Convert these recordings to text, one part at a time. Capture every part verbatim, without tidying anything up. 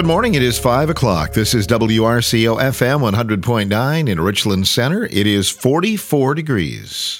morning. It is five o'clock. This is W R C O F M one hundred point nine in Richland Center. It is forty-four degrees.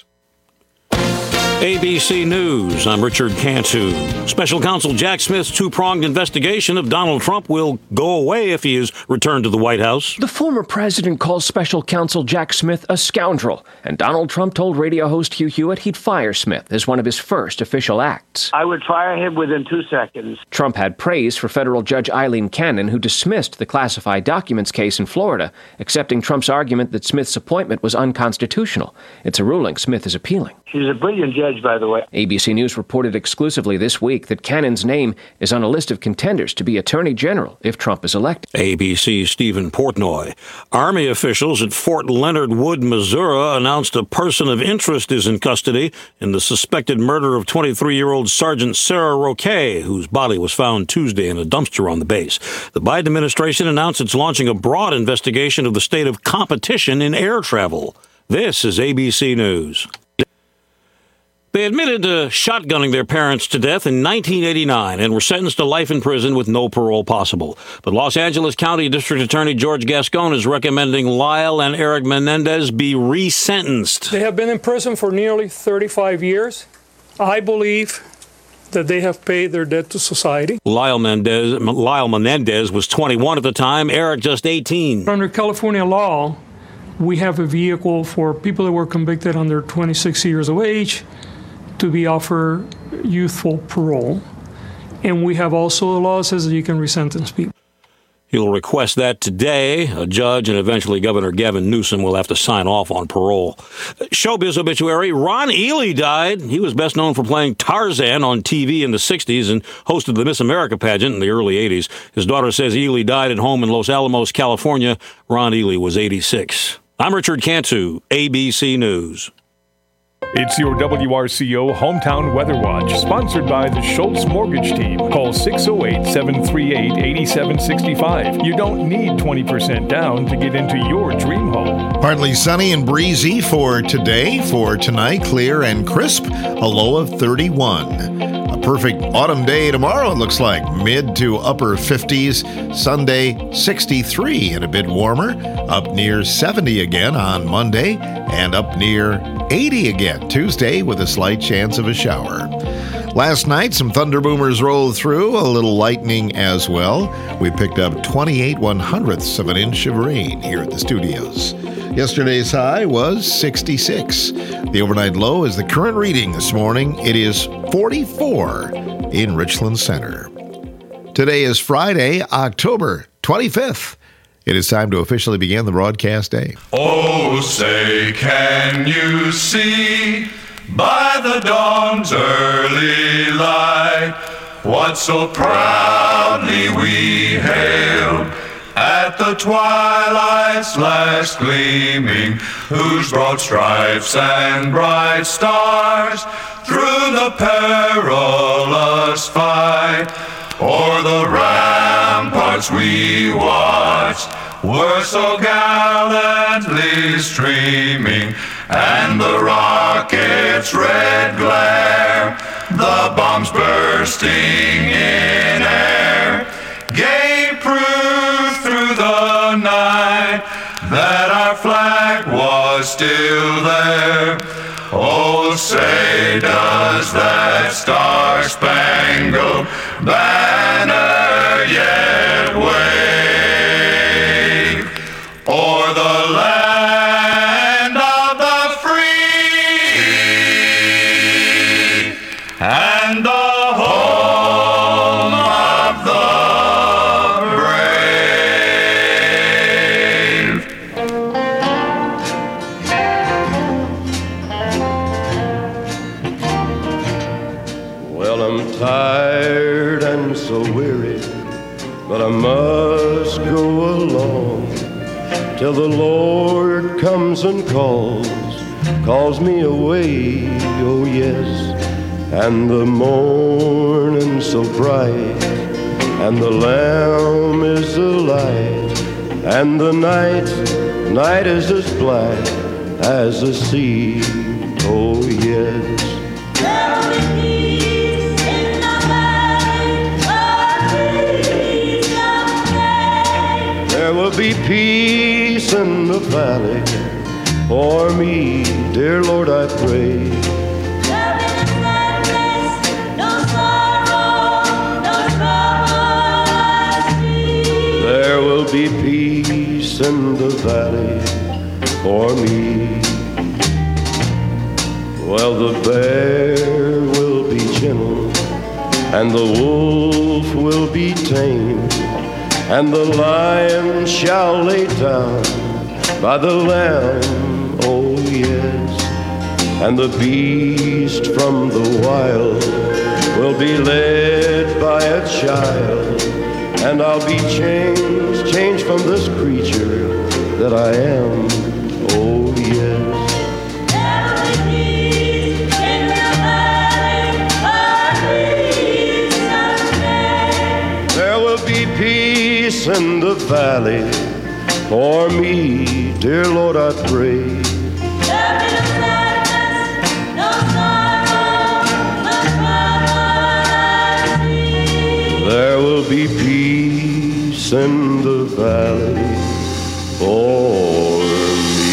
A B C News, I'm Richard Cantu. Special Counsel Jack Smith's two-pronged investigation of Donald Trump will go away if he is returned to the White House. The former president calls Special Counsel Jack Smith a scoundrel, and Donald Trump told radio host Hugh Hewitt he'd fire Smith as one of his first official acts. I would fire him within two seconds. Trump had praise for federal Judge Eileen Cannon, who dismissed the classified documents case in Florida, accepting Trump's argument that Smith's appointment was unconstitutional. It's a ruling Smith is appealing. She's a brilliant judge, by the way. A B C News reported exclusively this week that Cannon's name is on a list of contenders to be Attorney General if Trump is elected. A B C's Stephen Portnoy. Army officials at Fort Leonard Wood, Missouri, announced a person of interest is in custody in the suspected murder of twenty-three-year-old Sergeant Sarah Roquet, whose body was found Tuesday in a dumpster on the base. The Biden administration announced it's launching a broad investigation of the state of competition in air travel. This is A B C News. They admitted to shotgunning their parents to death in nineteen eighty-nine and were sentenced to life in prison with no parole possible. But Los Angeles County District Attorney George Gascon is recommending Lyle and Eric Menendez be resentenced. They have been in prison for nearly thirty-five years. I believe that they have paid their debt to society. Lyle Menendez, Lyle Menendez was twenty-one at the time, Eric just eighteen. Under California law, we have a vehicle for people that were convicted under twenty-six years of age to be offered youthful parole. And we have also a law that says that you can resentence people. He'll request that today. A judge and eventually Governor Gavin Newsom will have to sign off on parole. Showbiz obituary, Ron Ely died. He was best known for playing Tarzan on T V in the sixties and hosted the Miss America pageant in the early eighties. His daughter says Ely died at home in Los Alamos, California. Ron Ely was eighty-six. I'm Richard Cantu, A B C News. It's your W R C O Hometown Weather Watch, sponsored by the Schultz Mortgage Team. Call six oh eight, seven three eight, eight seven six five. You don't need twenty percent down to get into your dream home. Partly sunny and breezy for today. For tonight, clear and crisp, a low of thirty-one. A perfect autumn day tomorrow, it looks like. Mid to upper fifties. Sunday, sixty-three and a bit warmer. Up near seventy again on Monday, and up near eighty again Tuesday with a slight chance of a shower. Last night, some thunder boomers rolled through, a little lightning as well. We picked up twenty-eight one hundredths of an inch of rain here at the studios. Yesterday's high was sixty-six. The overnight low is the current reading this morning. It is forty-four in Richland Center. Today is Friday, October twenty-fifth. It is time to officially begin the broadcast day. Oh, say, can you see by the dawn's early light what so proudly we hailed at the twilight's last gleaming, whose broad stripes and bright stars through the perilous fight o'er the ramparts we watched were so gallantly streaming, and the rocket's red glare, the bombs bursting in air, gave proof through the night that our flag was still there. Oh, say, does that star-spangled banner yet wave o'er the land of the free and the home of the brave? Well, I'm tired and so weary, but I must go along till the Lord comes and calls, calls me away, oh yes. And the morning so bright, and the Lamb is the light, and the night, night is as black as the sea, oh yes. Peace in the valley, oh, peace of There will be peace in the valley for me, dear Lord, I pray. There'll be no sadness, no sorrow, no trouble I see. There will be peace in the valley for me. Well, the bear will be gentle, and the wolf will be tame, and the lion shall lay down by the lamb, oh yes. And the beast from the wild will be led by a child, and I'll be changed, changed from this creature that I am, oh yes. There will be peace in the valley for me, dear Lord, I pray. There'll be no sadness, no sorrow, no trouble I see. There will be peace in the valley for me.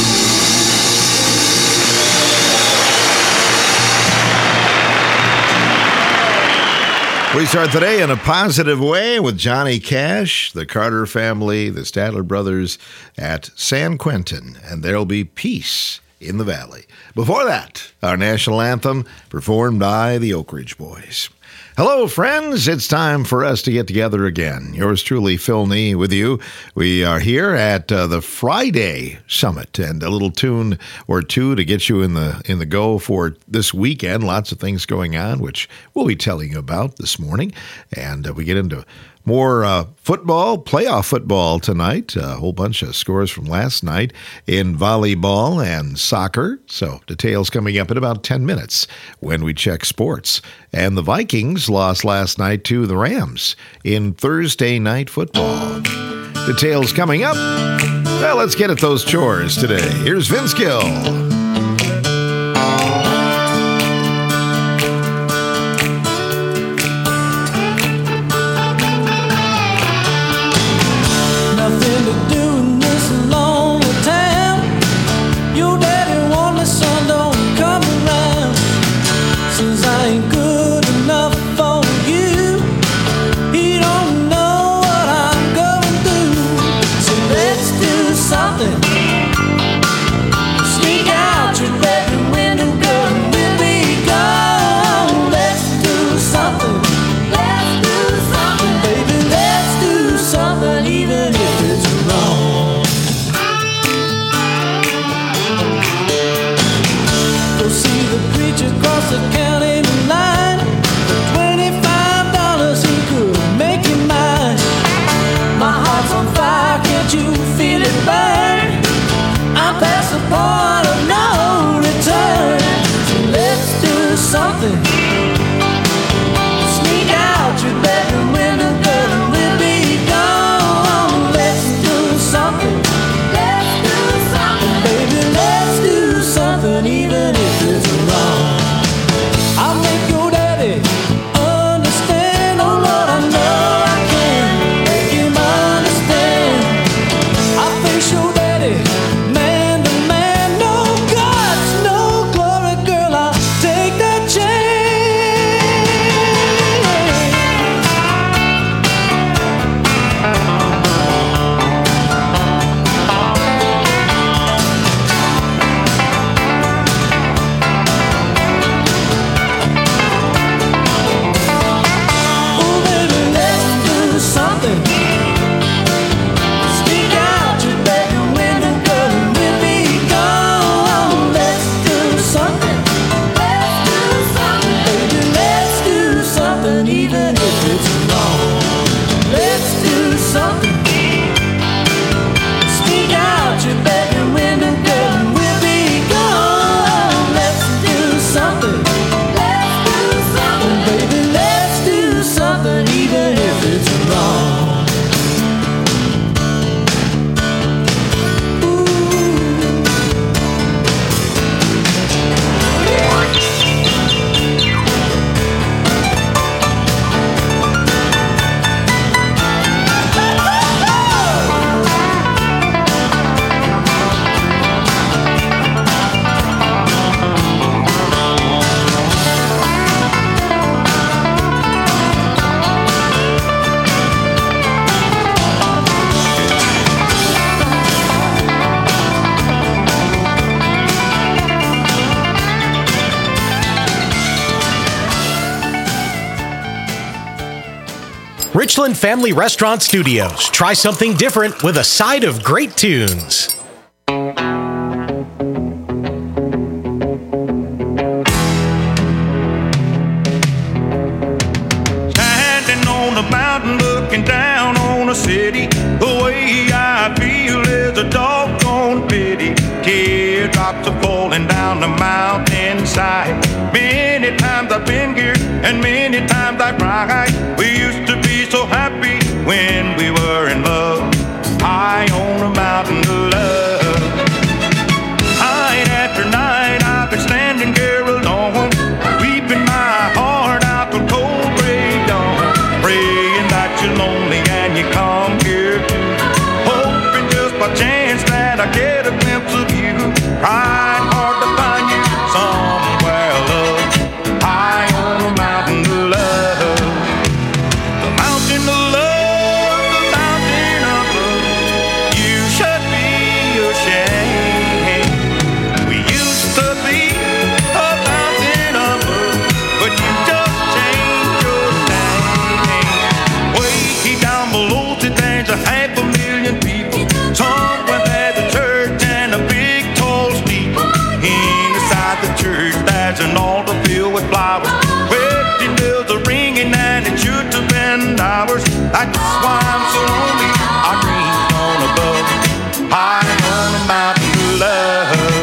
We start today in a positive way with Johnny Cash, the Carter family, the Statler brothers at San Quentin, and there'll be peace in the valley. Before that, our national anthem performed by the Oak Ridge Boys. Hello, friends. It's time for us to get together again. Yours truly, Phil Nee, with you. We are here at uh, the Friday Summit, and a little tune or two to get you in the in the go for this weekend. Lots of things going on, which we'll be telling you about this morning. And uh, we get into more uh, football, playoff football tonight. A whole bunch of scores from last night in volleyball and soccer. So details coming up in about ten minutes when we check sports. And the Vikings lost last night to the Rams in Thursday night football. Details coming up. Well, let's get at those chores today. Here's Vince Gill. You feel it burn. Richland Family Restaurant Studios. Try something different with a side of great tunes. Standing on the mountain looking down on the city, the way I feel is a doggone pity. Teardrops are falling down the mountainside. Many times I've been here and many times I cried. We used to be so happy when we were in love, high on a mountain of love. Night after night I've been standing here alone, weeping my heart out till cold gray dawn, praying that you're lonely and you come here too, hoping just by chance that I get a glimpse of you. Trying hard to find you somewhere, love, high on a mountain of love. The mountain of love, the mountain of love. You should be ashamed. We used to be a mountain of love, but you just changed your name. Way down below today, there's a half a million people. Somewhere there's a church and a big tall steeple. Inside the church there's an altar filled with flowers. Wedding bells are ringing and it should have been ours. That's why I'm so lonely. Our dreams gone above, high on a mountain of love.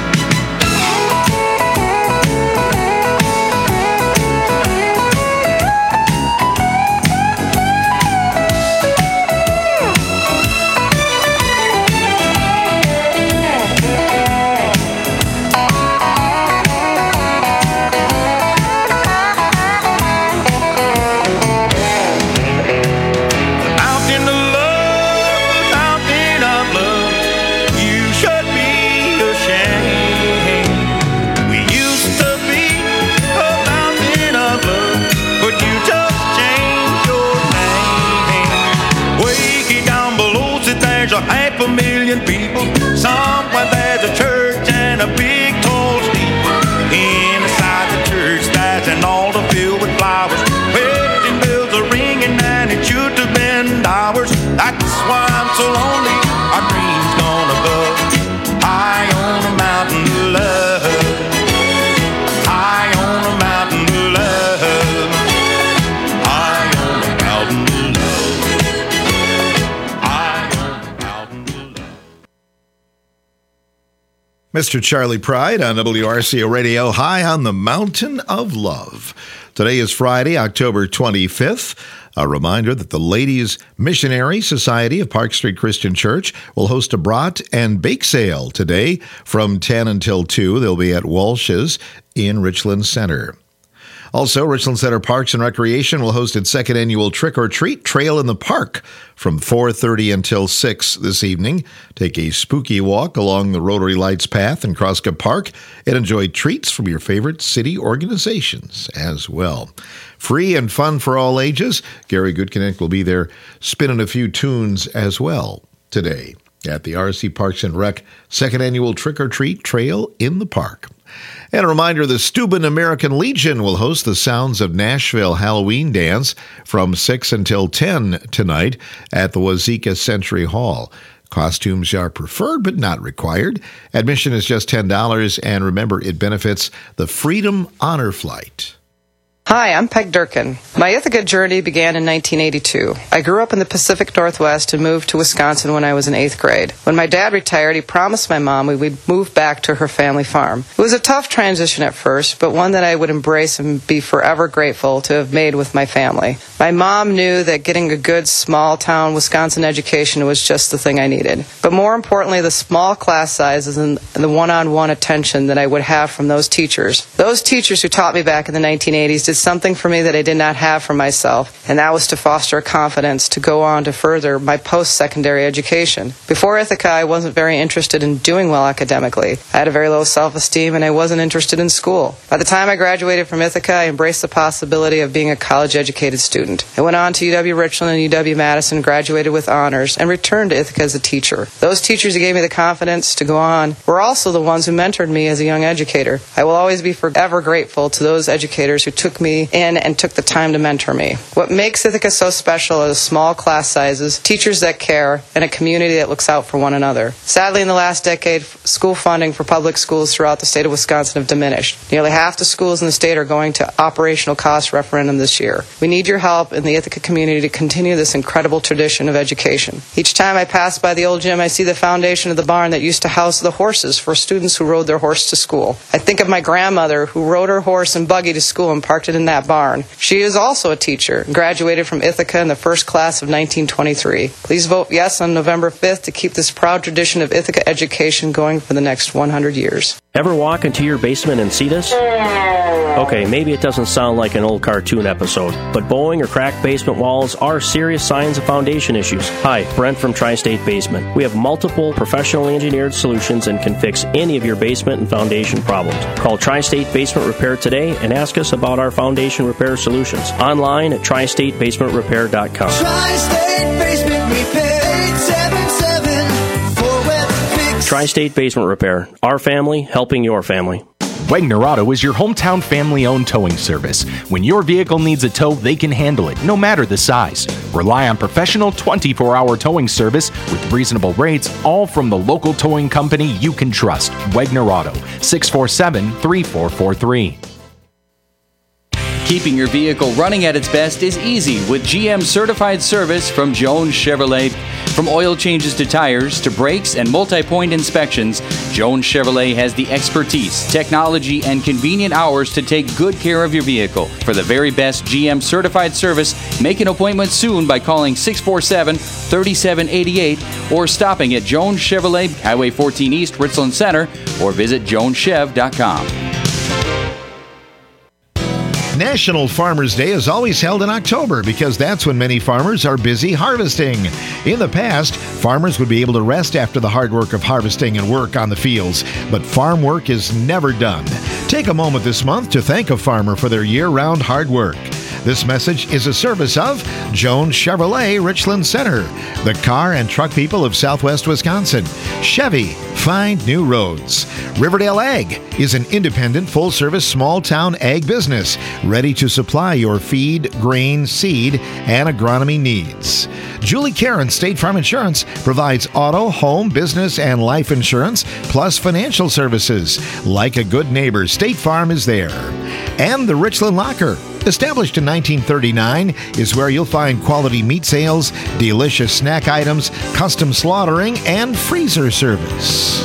There's a half a million people. Somewhere there's a church and a big tall steeple. Inside the church there's an altar filled with flowers. Wedding bells are ringing and it should have been ours. That's why I'm so lonely. Our dreams gone above, high on a mountain of love, high on a mountain of love, high on a mountain of love, high on a mountain of love. Mister Charlie Pride on W R C O Radio, high on the mountain of love. Today is Friday, October twenty-fifth. A reminder that the Ladies Missionary Society of Park Street Christian Church will host a brat and bake sale today from ten until two. They'll be at Walsh's in Richland Center. Also, Richland Center Parks and Recreation will host its second annual Trick or Treat Trail in the Park from four thirty until six this evening. Take a spooky walk along the Rotary Lights path in Crosscup Park and enjoy treats from your favorite city organizations as well. Free and fun for all ages. Gary Goodconnect will be there spinning a few tunes as well today at the R C Parks and Rec second annual Trick or Treat Trail in the Park. And a reminder, the Steuben American Legion will host the Sounds of Nashville Halloween Dance from six until ten tonight at the Wazeeka Century Hall. Costumes are preferred but not required. Admission is just ten dollars, and remember, it benefits the Freedom Honor Flight. Hi, I'm Peg Durkin. My Ithaca journey began in nineteen eighty-two. I grew up in the Pacific Northwest and moved to Wisconsin when I was in eighth grade. When my dad retired, he promised my mom we would move back to her family farm. It was a tough transition at first, but one that I would embrace and be forever grateful to have made with my family. My mom knew that getting a good small-town Wisconsin education was just the thing I needed. But more importantly, the small class sizes and the one-on-one attention that I would have from those teachers. Those teachers who taught me back in the nineteen eighties did something for me that I did not have for myself, and that was to foster confidence to go on to further my post-secondary education. Before Ithaca, I wasn't very interested in doing well academically. I had a very low self-esteem, and I wasn't interested in school. By the time I graduated from Ithaca, I embraced the possibility of being a college-educated student. I went on to U W-Richland and U W-Madison, graduated with honors, and returned to Ithaca as a teacher. Those teachers who gave me the confidence to go on were also the ones who mentored me as a young educator. I will always be forever grateful to those educators who took me me in and took the time to mentor me. What makes Ithaca so special is small class sizes, teachers that care, and a community that looks out for one another. Sadly, in the last decade, school funding for public schools throughout the state of Wisconsin have diminished. Nearly half the schools in the state are going to operational cost referendum this year. We need your help in the Ithaca community to continue this incredible tradition of education. Each time I pass by the old gym, I see the foundation of the barn that used to house the horses for students who rode their horse to school. I think of my grandmother who rode her horse and buggy to school and parked it in that barn. She is also a teacher and graduated from Ithaca in the first class of nineteen twenty-three. Please vote yes on November fifth to keep this proud tradition of Ithaca education going for the next one hundred years. Ever walk into your basement and see this? Okay, maybe it doesn't sound like an old cartoon episode, but bowing or cracked basement walls are serious signs of foundation issues. Hi, Brent from Tri-State Basement. We have multiple professionally engineered solutions and can fix any of your basement and foundation problems. Call Tri-State Basement Repair today and ask us about our foundation repair solutions. Online at tri state basement repair dot com. Tri-State Basement Repair, eight seven seven, four web fix. Tri-State Basement Repair. Our family helping your family. Wegner Auto is your hometown family-owned towing service. When your vehicle needs a tow, they can handle it, no matter the size. Rely on professional twenty-four hour towing service with reasonable rates, all from the local towing company you can trust. Wegner Auto, six four seven, three four four three. Keeping your vehicle running at its best is easy with G M certified service from Jones Chevrolet. From oil changes to tires to brakes and multi-point inspections, Jones Chevrolet has the expertise, technology, and convenient hours to take good care of your vehicle. For the very best G M certified service, make an appointment soon by calling six four seven, three seven eight eight or stopping at Jones Chevrolet, Highway fourteen East, Richland Center, or visit jones chev dot com. National Farmers Day is always held in October because that's when many farmers are busy harvesting. In the past, farmers would be able to rest after the hard work of harvesting and work on the fields, but farm work is never done. Take a moment this month to thank a farmer for their year-round hard work. This message is a service of Jones Chevrolet Richland Center, the car and truck people of Southwest Wisconsin. Chevy, find new roads. Riverdale Ag is an independent, full-service, small-town ag business ready to supply your feed, grain, seed, and agronomy needs. Julie Karen State Farm Insurance provides auto, home, business, and life insurance, plus financial services. Like a good neighbor, State Farm is there. And the Richland Locker, established in nineteen thirty-nine, is where you'll find quality meat sales, delicious snack items, custom slaughtering, and freezer service.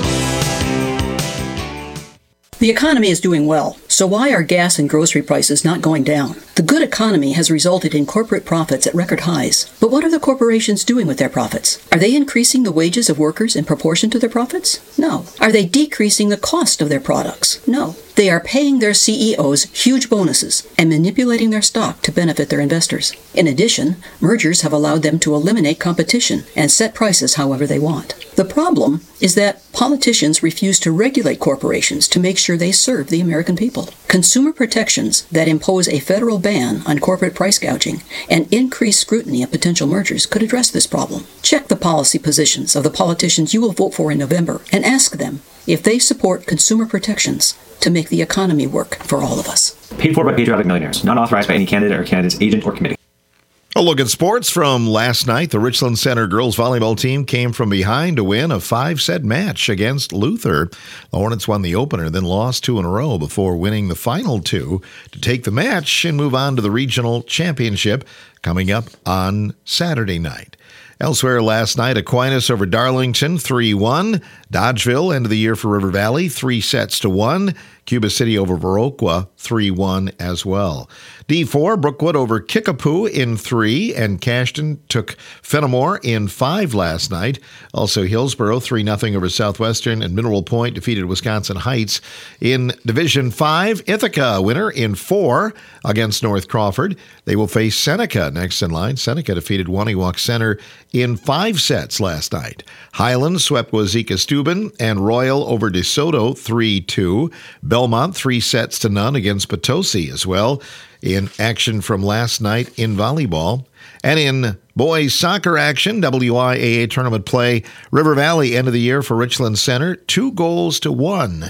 The economy is doing well, so why are gas and grocery prices not going down? The good economy has resulted in corporate profits at record highs. But what are the corporations doing with their profits? Are they increasing the wages of workers in proportion to their profits? No. Are they decreasing the cost of their products? No. They are paying their C E Os huge bonuses and manipulating their stock to benefit their investors. In addition, mergers have allowed them to eliminate competition and set prices however they want. The problem is that politicians refuse to regulate corporations to make sure they serve the American people. Consumer protections that impose a federal ban on corporate price gouging and increased scrutiny of potential mergers could address this problem. Check the policy positions of the politicians you will vote for in November and ask them if they support consumer protections to make the economy work for all of us. Paid for by patriotic millionaires, not authorized by any candidate or candidate's agent or committee. A look at sports from last night. The Richland Center girls volleyball team came from behind to win a five-set match against Luther. The Hornets won the opener, then lost two in a row before winning the final two to take the match and move on to the regional championship coming up on Saturday night. Elsewhere last night, Aquinas over Darlington, three one. Dodgeville, end of the year for River Valley, three sets to one. Cuba City over Viroqua, three one as well. D four, Brookwood over Kickapoo in three, and Cashton took Fenimore in five last night. Also, Hillsboro, three nothing over Southwestern, and Mineral Point defeated Wisconsin Heights. In Division five, Ithaca, winner in four against North Crawford. They will face Seneca next in line. Seneca defeated Waniwak Center in five sets last night. Highland swept Wazeeka Steuben, and Royal over DeSoto, three two. Belmont, three sets to none against Potosi as well. In action from last night in volleyball. And in boys soccer action, W I A A tournament play, River Valley end of the year for Richland Center, two goals to one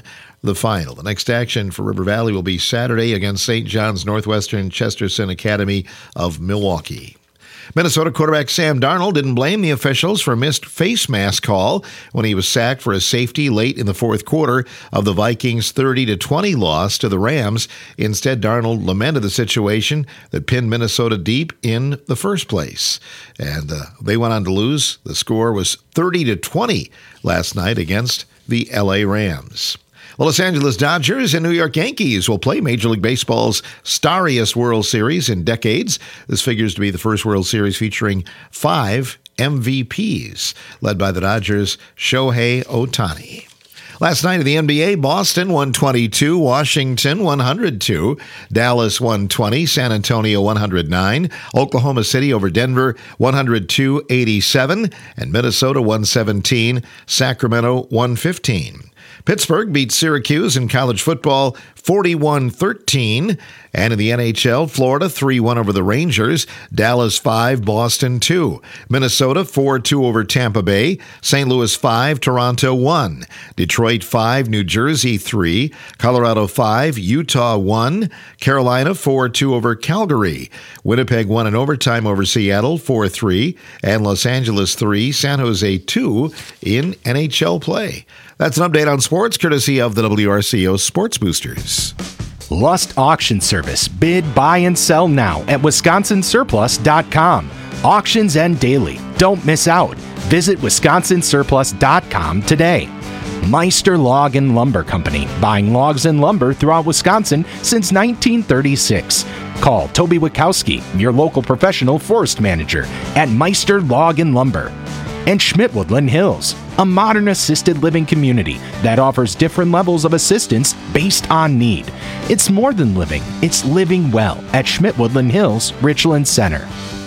the final. The next action for River Valley will be Saturday against Saint John's Northwestern Chesterton Academy of Milwaukee. Minnesota quarterback Sam Darnold didn't blame the officials for a missed face mask call when he was sacked for a safety late in the fourth quarter of the Vikings' thirty to twenty loss to the Rams. Instead, Darnold lamented the situation that pinned Minnesota deep in the first place. And uh, they went on to lose. The score was thirty to twenty last night against the L A Rams. The Los Angeles Dodgers and New York Yankees will play Major League Baseball's starriest World Series in decades. This figures to be the first World Series featuring five M V Ps, led by the Dodgers' Shohei Ohtani. Last night in the N B A, Boston one twenty-two, Washington one oh two, Dallas one twenty, San Antonio one oh nine, Oklahoma City over Denver one oh two eighty-seven, and Minnesota one seventeen, Sacramento one fifteen. Pittsburgh beat Syracuse in college football forty-one thirteen. And in the N H L, Florida three one over the Rangers, Dallas five, Boston two, Minnesota four two over Tampa Bay, Saint Louis five, Toronto one, Detroit five, New Jersey three, Colorado five, Utah one, Carolina four two over Calgary, Winnipeg won in overtime over Seattle four three, and Los Angeles three, San Jose two in N H L play. That's an update on sports, courtesy of the W R C O Sports Boosters. Lust Auction Service. Bid, buy, and sell now at wisconsin surplus dot com. Auctions end daily. Don't miss out. Visit wisconsin surplus dot com today. Meister Log and Lumber Company, buying logs and lumber throughout Wisconsin since nineteen thirty-six. Call Toby Wachowski, your local professional forest manager, at Meister Log and Lumber. And Schmidt Woodland Hills, a modern assisted living community that offers different levels of assistance based on need. It's more than living, it's living well at Schmidt Woodland Hills, Richland Center.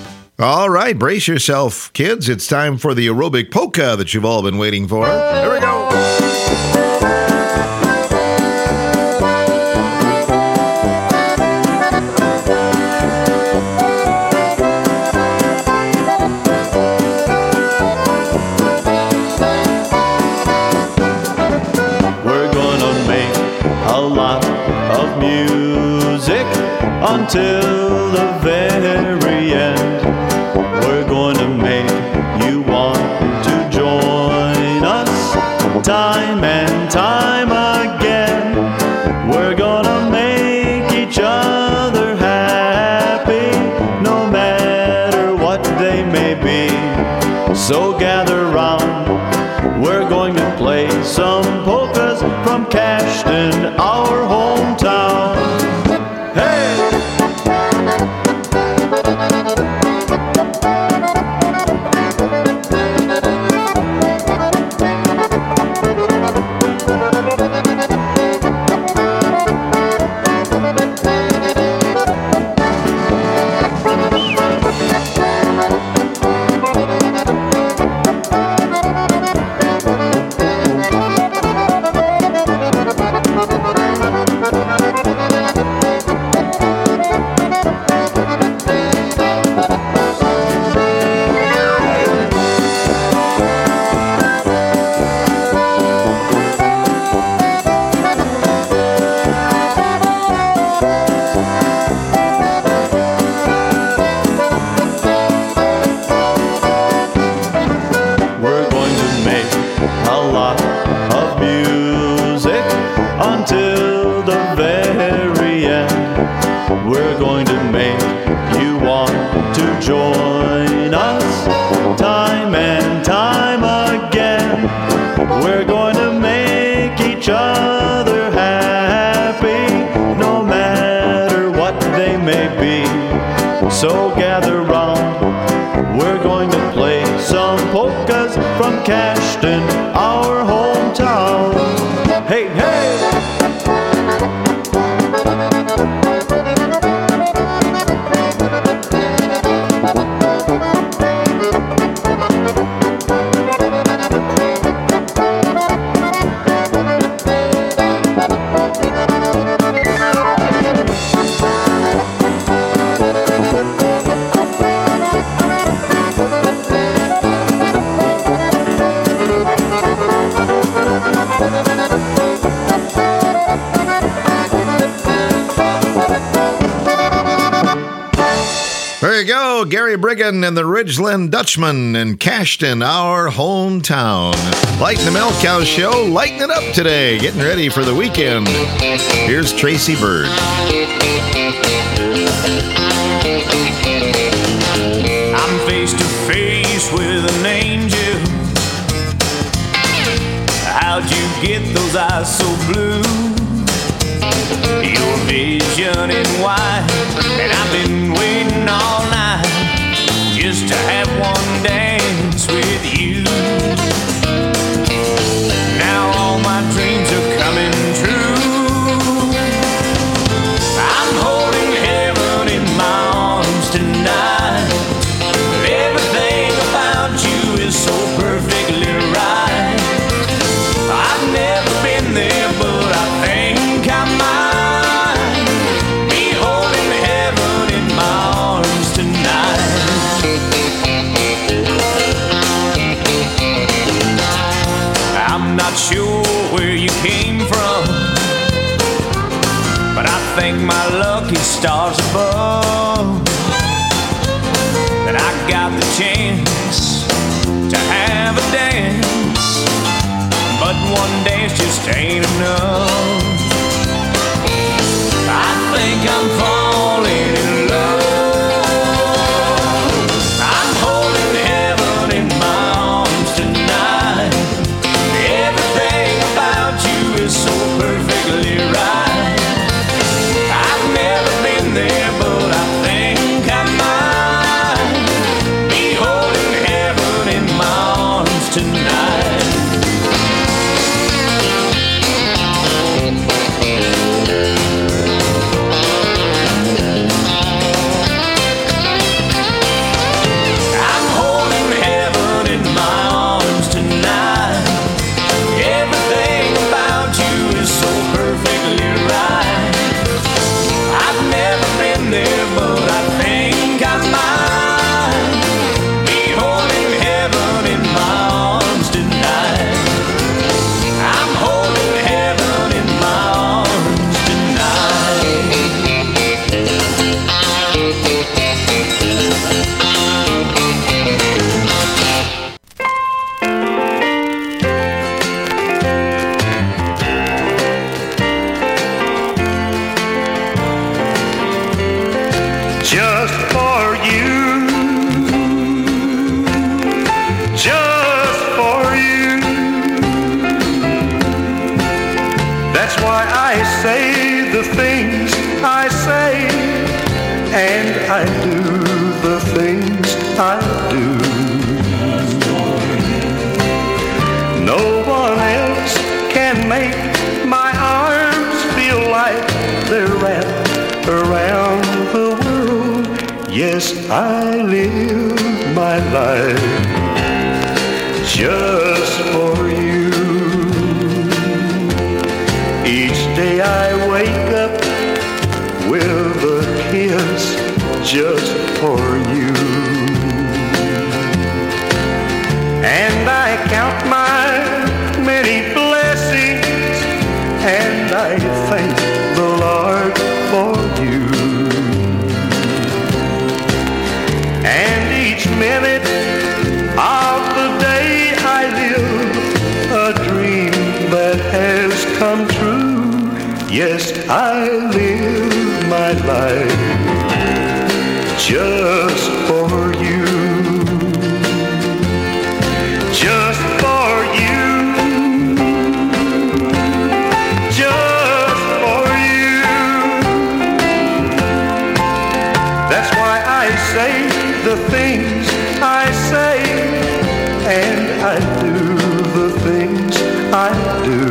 All right, brace yourself, kids. It's time for the aerobic polka that you've all been waiting for. Here we go. Until the very end, we're going to make you want to join us time and time again. We're gonna make each other happy, no matter what they may be. So gather round, we're going to play some polkas from Cashton, our hometown. Hey! So gather round, we're going to play some polkas from Cashton, our hometown. Hey, hey! Gary Brigham and the Ridgeland Dutchman in Cashton, our hometown. Lighten the Milk Cow Show, lighten it up today, getting ready for the weekend. Here's Tracy Bird. I'm face to face with an angel. How'd you get those eyes so blue? Your vision in white, and I've been waiting all night just to have one dance with you. Now all my dreams are coming true. I'm holding heaven in my arms tonight. Everything about you is so perfectly right. I've never been there, but I think I might be holding heaven in my arms tonight. I'm not sure where you came from, but I thank my lucky stars above that I got the chance to have a dance. But one dance just ain't enough. I think I'm falling in love. I'm holding heaven in my arms tonight. Everything about you is so perfectly right. I've never been there, but I think I might be holding heaven in my arms tonight. I'm holding heaven in my arms tonight. Everything about you is so perfectly right. I've never been there, but I think I might be holding heaven in my arms tonight. I'm holding heaven in my arms tonight. Just for you, just for you. That's why I say the things I say, and I do the things I do. No one else can make my arms feel like they're wrapped around the world. Yes, I live my life just for you. Each day I wake up with a kiss just for you. And I count my many blessings, and I thank the Lord for you. And each minute of the day I live a dream that has come true. Yes, I live my life just for you. Just for you. Just for you. That's why I say the things I say, and I do the things I do.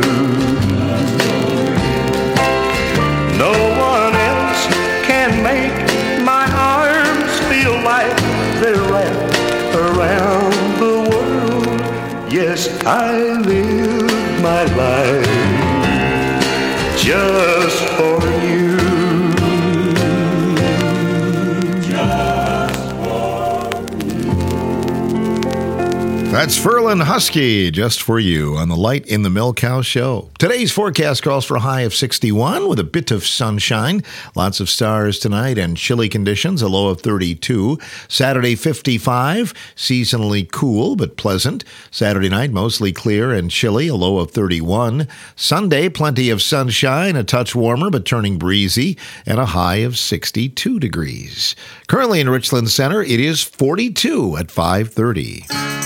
No one else can make my arms feel like they're wrapped around the world. Yes, I live my life just for you. That's Ferlin Husky, just for you on the Light in the Milk House show. Today's forecast calls for a high of sixty-one with a bit of sunshine. Lots of stars tonight and chilly conditions, a low of thirty-two. Saturday, fifty-five, seasonally cool but pleasant. Saturday night, mostly clear and chilly, a low of thirty-one. Sunday, plenty of sunshine, a touch warmer but turning breezy, and a high of sixty-two degrees. Currently in Richland Center, it is forty-two at five thirty.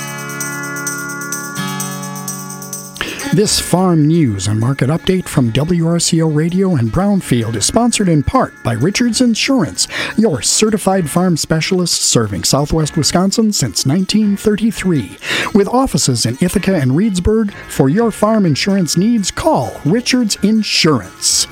This farm news and market update from W R C O Radio and Brownfield is sponsored in part by Richards Insurance, your certified farm specialist serving Southwest Wisconsin since nineteen thirty-three. With offices in Ithaca and Reedsburg, for your farm insurance needs, call Richards Insurance.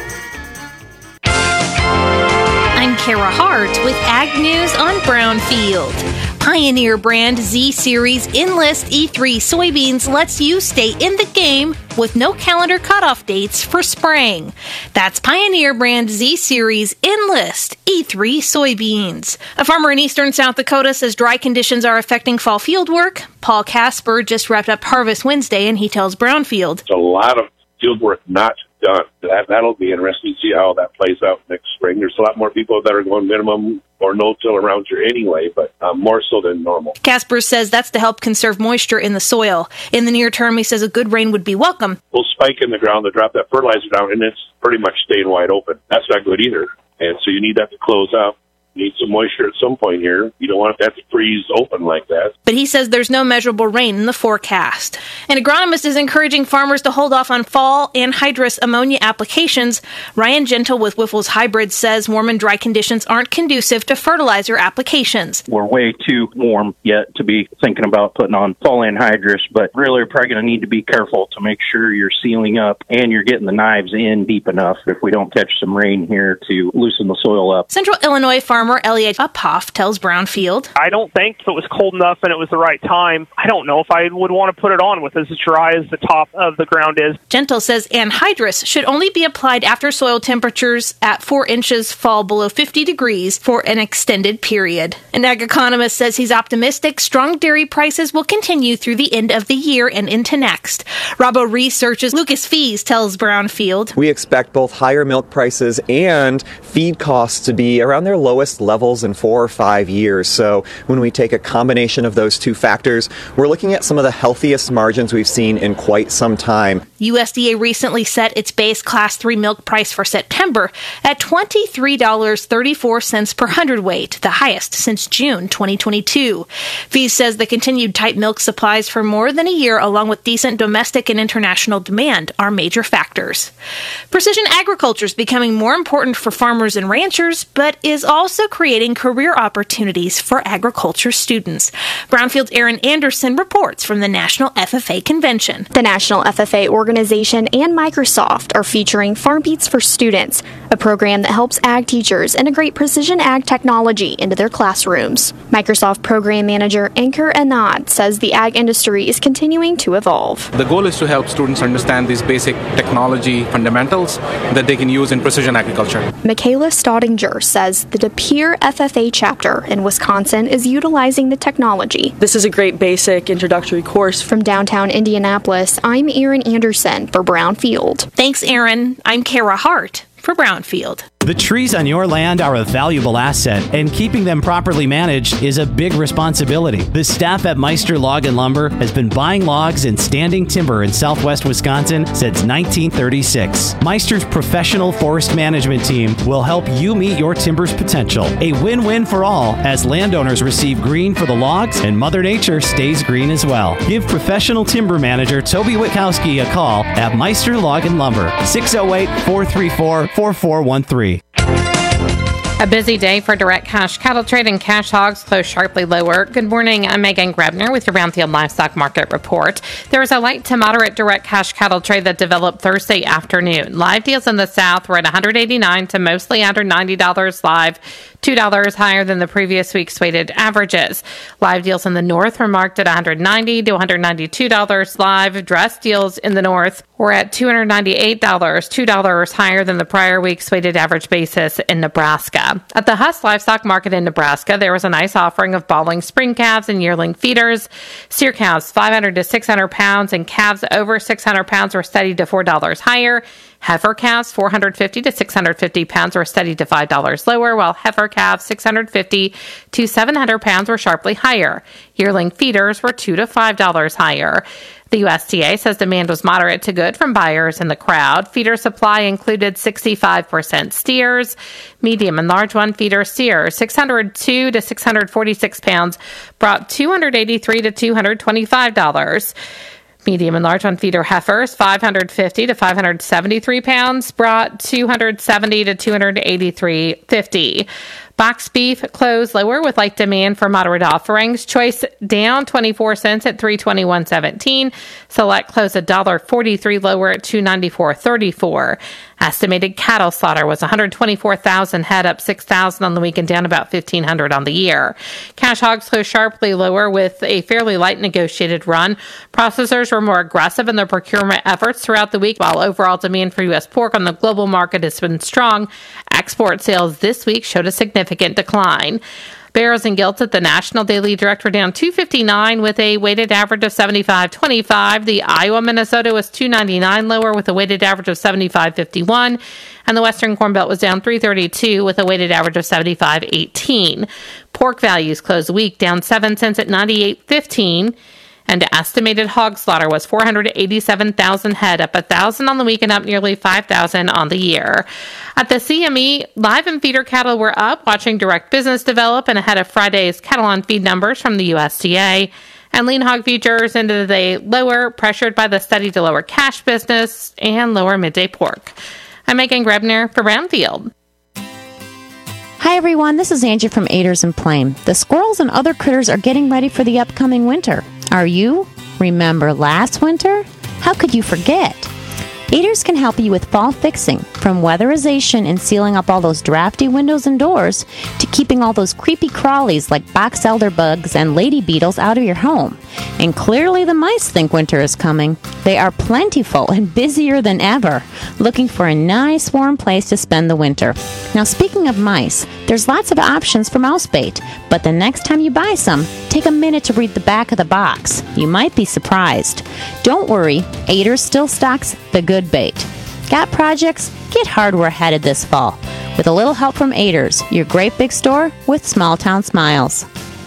I'm Kara Hart with Ag News on Brownfield. Pioneer brand Z-Series Enlist E three soybeans lets you stay in the game with no calendar cutoff dates for spraying. That's Pioneer brand Z-Series Enlist E three soybeans. A farmer in eastern South Dakota says dry conditions are affecting fall field work. Paul Casper just wrapped up Harvest Wednesday, and he tells Brownfield. A lot of field work not done. That, that'll be interesting to see how that plays out next spring. There's a lot more people that are going minimum or no-till around here anyway, but um, more so than normal. Casper says that's to help conserve moisture in the soil. In the near term, he says a good rain would be welcome. We'll spike in the ground to drop that fertilizer down, and it's pretty much staying wide open. That's not good either. And so you need that to close out. You need some moisture at some point here. You don't want that to freeze open like that. But he says there's no measurable rain in the forecast. An agronomist is encouraging farmers to hold off on fall anhydrous ammonia applications. Ryan Gentle with Wiffles Hybrids says warm and dry conditions aren't conducive to fertilizer applications. We're way too warm yet to be thinking about putting on fall anhydrous, but really we're probably going to need to be careful to make sure you're sealing up and you're getting the knives in deep enough if we don't catch some rain here to loosen the soil up. Central Illinois farmer Farmer Elliot Uphoff tells Brownfield. I don't think if it was cold enough and it was the right time, I don't know if I would want to put it on with as dry as the top of the ground is. Gentle says anhydrous should only be applied after soil temperatures at four inches fall below fifty degrees for an extended period. An ag economist says he's optimistic strong dairy prices will continue through the end of the year and into next. Rabo Research's Lucas Fees tells Brownfield. We expect both higher milk prices and feed costs to be around their lowest levels in four or five years. So when we take a combination of those two factors, we're looking at some of the healthiest margins we've seen in quite some time. U S D A recently set its base Class three milk price for September at twenty-three dollars and thirty-four cents per hundredweight, the highest since June twenty twenty-two. Fees says the continued tight milk supplies for more than a year, along with decent domestic and international demand, are major factors. Precision agriculture is becoming more important for farmers and ranchers, but is also creating career opportunities for agriculture students. Brownfield's Aaron Anderson reports from the National F F A Convention. The National F F A organization and Microsoft are featuring Farm Beats for Students, a program that helps ag teachers integrate precision ag technology into their classrooms. Microsoft Program Manager Ankur Anand says the ag industry is continuing to evolve. The goal is to help students understand these basic technology fundamentals that they can use in precision agriculture. Michaela Staudinger says the De Pere F F A chapter in Wisconsin is utilizing the technology. This is a great basic introductory course. From downtown Indianapolis, I'm Erin Anderson for Brownfield. Thanks, Erin. I'm Kara Hart for Brownfield. The trees on your land are a valuable asset, and keeping them properly managed is a big responsibility. The staff at Meister Log and Lumber has been buying logs and standing timber in southwest Wisconsin since nineteen thirty-six. Meister's professional forest management team will help you meet your timber's potential. A win-win for all, as landowners receive green for the logs and Mother Nature stays green as well. Give professional timber manager Toby Witkowski a call at Meister Log and Lumber, six oh eight, four three four, four four one three. A busy day for direct cash cattle trade, and cash hogs closed sharply lower. Good morning, I'm Megan Grebner with your Brownfield Livestock Market Report. There was a light to moderate direct cash cattle trade that developed Thursday afternoon. Live deals in the south were at one hundred eighty-nine to mostly under ninety dollars live. two dollars higher than the previous week's weighted averages. Live deals in the north were marked at one hundred ninety to one hundred ninety-two dollars. Live dress deals in the north were at two hundred ninety-eight dollars, two dollars higher than the prior week's weighted average basis in Nebraska. At the Huss Livestock Market in Nebraska, there was a nice offering of balling spring calves and yearling feeders. Steer calves five hundred to six hundred pounds and calves over six hundred pounds were steady to four dollars higher. Heifer calves four hundred fifty to six hundred fifty pounds were steady to five dollars lower, while heifer calves six hundred fifty to seven hundred pounds were sharply higher. Yearling feeders were two to five dollars higher. The U S D A says demand was moderate to good from buyers in the crowd. Feeder supply included sixty-five percent steers. Medium and large one feeder steers, six hundred two to six hundred forty-six pounds, brought two hundred eighty-three to two hundred twenty-five dollars. Medium and large one feeder heifers, five hundred fifty to five hundred seventy-three pounds, brought two hundred seventy to two hundred eighty-three fifty. Box beef closed lower with light demand for moderate offerings. Choice down twenty-four cents at three twenty-one seventeen. Select closed one dollar forty-three lower at two ninety-four thirty-four. Estimated cattle slaughter was one hundred twenty-four thousand head, up six thousand on the week and down about fifteen hundred on the year. Cash hogs closed sharply lower with a fairly light negotiated run. Processors were more aggressive in their procurement efforts throughout the week, while overall demand for U S pork on the global market has been strong. Export sales this week showed a significant decline. Barrows and gilts at the National Daily Direct were down two fifty-nine with a weighted average of seventy-five twenty-five. The Iowa Minnesota was two ninety-nine lower with a weighted average of seventy-five fifty-one. And the Western Corn Belt was down three thirty-two with a weighted average of seventy-five eighteen. Pork values closed the week down seven cents at ninety-eight fifteen. And estimated hog slaughter was four hundred eighty-seven thousand head, up one thousand on the week and up nearly five thousand on the year. At the C M E, live and feeder cattle were up, watching direct business develop and ahead of Friday's cattle on feed numbers from the U S D A. And lean hog futures ended the day lower, pressured by the steady to lower cash business and lower midday pork. I'm Megan Grebner for Brownfield. Hi everyone, this is Angie from Aders and Plame. The squirrels and other critters are getting ready for the upcoming winter. Are you? Remember last winter? How could you forget? Aders can help you with fall fixing, from weatherization and sealing up all those drafty windows and doors, to keeping all those creepy crawlies like box elder bugs and lady beetles out of your home. And clearly the mice think winter is coming. They are plentiful and busier than ever, looking for a nice warm place to spend the winter. Now speaking of mice, there's lots of options for mouse bait, but the next time you buy some, take a minute to read the back of the box. You might be surprised. Don't worry, Aders still stocks the good bait. Got projects? Get hardware headed this fall. With a little help from Aders, your great big store with small town smiles.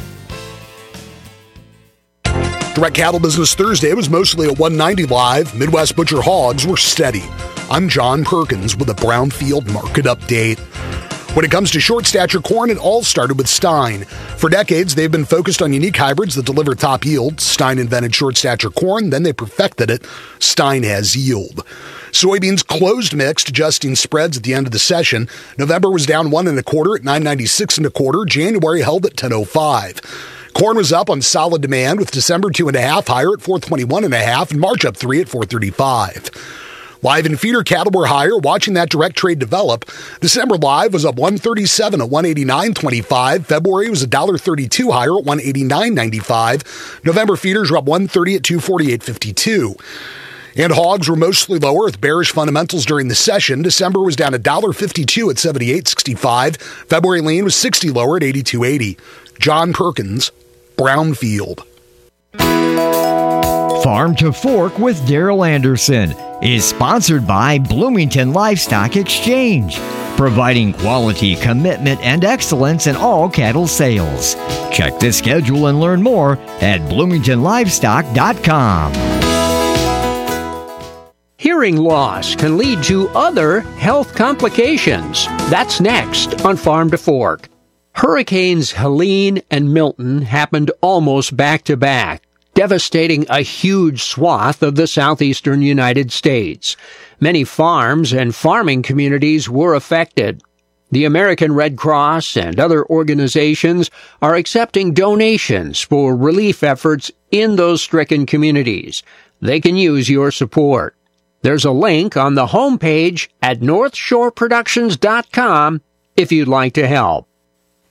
Direct Cattle Business Thursday was mostly a one ninety live. Midwest Butcher hogs were steady. I'm John Perkins with a Brownfield market update. When it comes to short stature corn, it all started with Stein. For decades, they've been focused on unique hybrids that deliver top yield. Stein invented short stature corn, then they perfected it. Stein has yield. Soybeans closed mixed, adjusting spreads at the end of the session. November was down one and a quarter at nine ninety-six and a quarter. January held at ten oh five. Corn was up on solid demand, with December two and a half higher at four twenty-one and a half, and March up three at four thirty-five. Live and feeder cattle were higher, watching that direct trade develop. December live was up one thirty-seven at one eighty-nine twenty-five. February was one thirty-two higher at one eighty-nine ninety-five. November feeders were up one thirty at two forty-eight fifty-two. And hogs were mostly lower with bearish fundamentals during the session. December was down one fifty-two at seventy-eight sixty-five. February lean was sixty lower at eighty-two eighty. John Perkins, Brownfield. Farm to Fork with Daryl Anderson is sponsored by Bloomington Livestock Exchange, providing quality, commitment, and excellence in all cattle sales. Check the schedule and learn more at bloomington livestock dot com. Hearing loss can lead to other health complications. That's next on Farm to Fork. Hurricanes Helene and Milton happened almost back to back, devastating a huge swath of the southeastern United States. Many farms and farming communities were affected. The American Red Cross and other organizations are accepting donations for relief efforts in those stricken communities. They can use your support. There's a link on the homepage at north shore productions dot com if you'd like to help.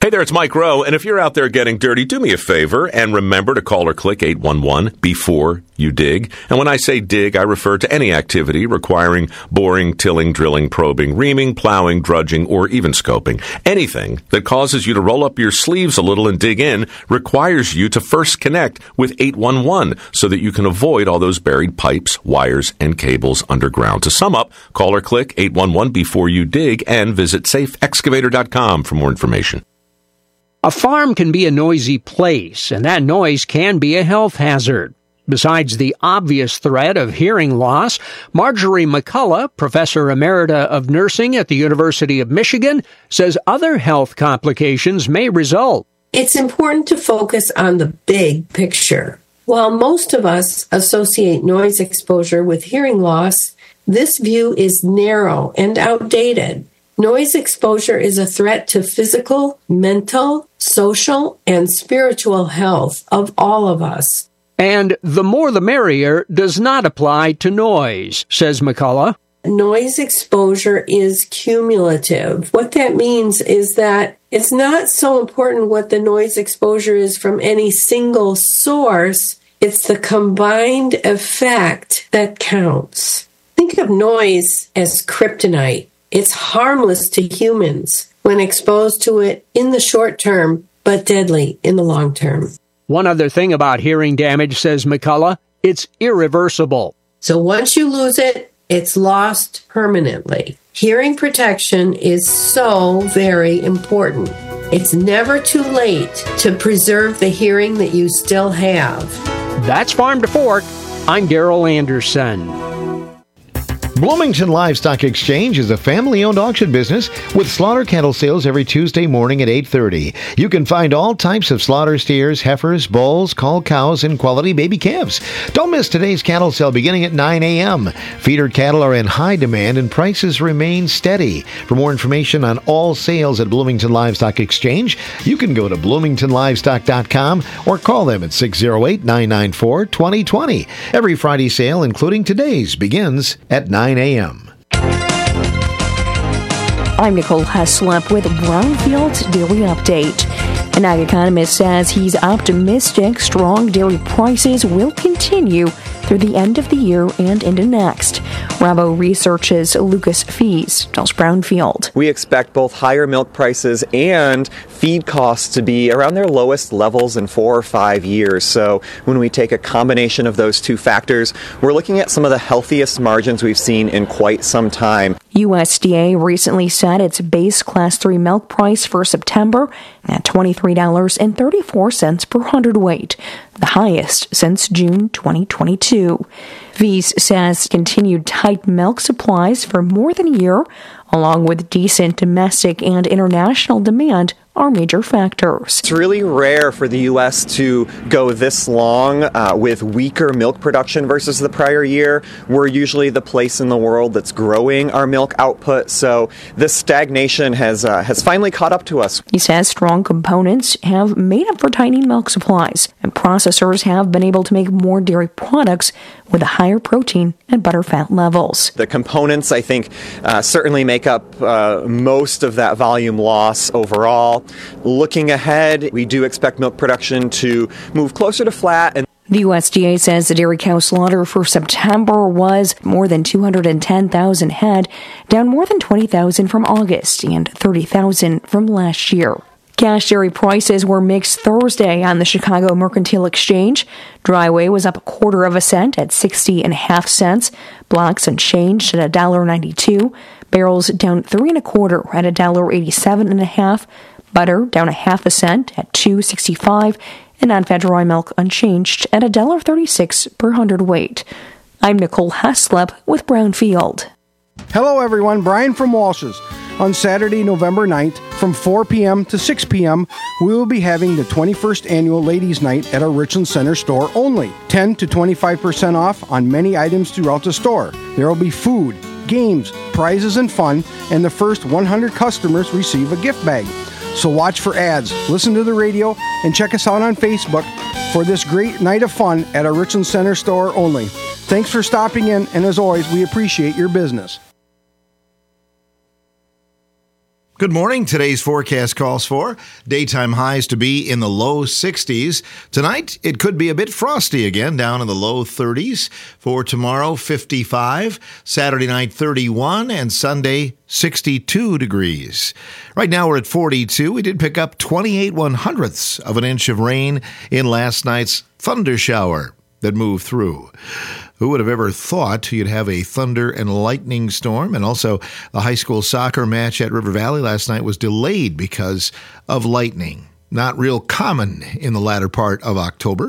Hey there, it's Mike Rowe, and if you're out there getting dirty, do me a favor and remember to call or click eight one one before you dig. And when I say dig, I refer to any activity requiring boring, tilling, drilling, probing, reaming, plowing, drudging, or even scoping. Anything that causes you to roll up your sleeves a little and dig in requires you to first connect with eight one one so that you can avoid all those buried pipes, wires, and cables underground. To sum up, call or click eight one one before you dig and visit safe excavator dot com for more information. A farm can be a noisy place, and that noise can be a health hazard. Besides the obvious threat of hearing loss, Marjorie McCullough, Professor Emerita of Nursing at the University of Michigan, says other health complications may result. It's important to focus on the big picture. While most of us associate noise exposure with hearing loss, this view is narrow and outdated. Noise exposure is a threat to physical, mental, social, and spiritual health of all of us. And the more the merrier does not apply to noise, says McCullough. Noise exposure is cumulative. What that means is that it's not so important what the noise exposure is from any single source. It's the combined effect that counts. Think of noise as kryptonite. It's harmless to humans when exposed to it in the short term, but deadly in the long term. One other thing about hearing damage, says McCullough, it's irreversible. So once you lose it, it's lost permanently. Hearing protection is so very important. It's never too late to preserve the hearing that you still have. That's Farm to Fork. I'm Daryl Anderson. Bloomington Livestock Exchange is a family-owned auction business with slaughter cattle sales every Tuesday morning at eight thirty. You can find all types of slaughter steers, heifers, bulls, cull cows, and quality baby calves. Don't miss today's cattle sale beginning at nine a.m. Feeder cattle are in high demand and prices remain steady. For more information on all sales at Bloomington Livestock Exchange, you can go to bloomington livestock dot com or call them at six oh eight, nine nine four, two oh two oh. Every Friday sale, including today's, begins at nine a.m. I'm Nicole Heslop with Brownfield's Dairy Update. An ag economist says he's optimistic strong dairy prices will continue through the end of the year and into next. Bravo Research's Lucas Fees tells Brownfield. We expect both higher milk prices and feed costs to be around their lowest levels in four or five years. So when we take a combination of those two factors, we're looking at some of the healthiest margins we've seen in quite some time. U S D A recently set its base Class three milk price for September at twenty-three dollars and thirty-four cents per hundredweight, the highest since June twenty twenty-two. Fees says continued tight milk supplies for more than a year, along with decent domestic and international demand, are major factors. It's really rare for the U S to go this long uh, with weaker milk production versus the prior year. We're usually the place in the world that's growing our milk output, so this stagnation has uh, has finally caught up to us. He says strong components have made up for tightening milk supplies, and processors have been able to make more dairy products with a higher protein and butter fat levels. The components, I think, uh, certainly make up uh, most of that volume loss overall. Looking ahead, we do expect milk production to move closer to flat. And the U S D A says the dairy cow slaughter for September was more than two hundred ten thousand head, down more than twenty thousand from August and thirty thousand from last year. Cash dairy prices were mixed Thursday on the Chicago Mercantile Exchange. Dry whey was up a quarter of a cent at sixty and a half cents. Blocks unchanged at a dollar ninety-two. Barrels down three and a quarter at a dollar eighty-seven and a half. Butter down a half a cent at two sixty-five, and non-fat dry milk unchanged at a dollar thirty-six per hundredweight. I'm Nicole Heslop with Brownfield. Hello everyone, Brian from Walsh's. On Saturday, November ninth, from four p.m. to six p.m., we will be having the twenty-first Annual Ladies' Night at our Richland Center store only. ten to twenty-five percent off on many items throughout the store. There will be food, games, prizes, and fun, and the first one hundred customers receive a gift bag. So watch for ads, listen to the radio, and check us out on Facebook for this great night of fun at our Richland Center store only. Thanks for stopping in, and as always, we appreciate your business. Good morning. Today's forecast calls for daytime highs to be in the low sixties. Tonight, it could be a bit frosty again, down in the low thirties. For tomorrow, fifty-five. Saturday night, thirty-one. And Sunday, sixty-two degrees. Right now, we're at forty-two. We did pick up twenty-eight one hundredths of an inch of rain in last night's thunder shower that moved through. Who would have ever thought you'd have a thunder and lightning storm? And also, the high school soccer match at River Valley last night was delayed because of lightning. Not real common in the latter part of October.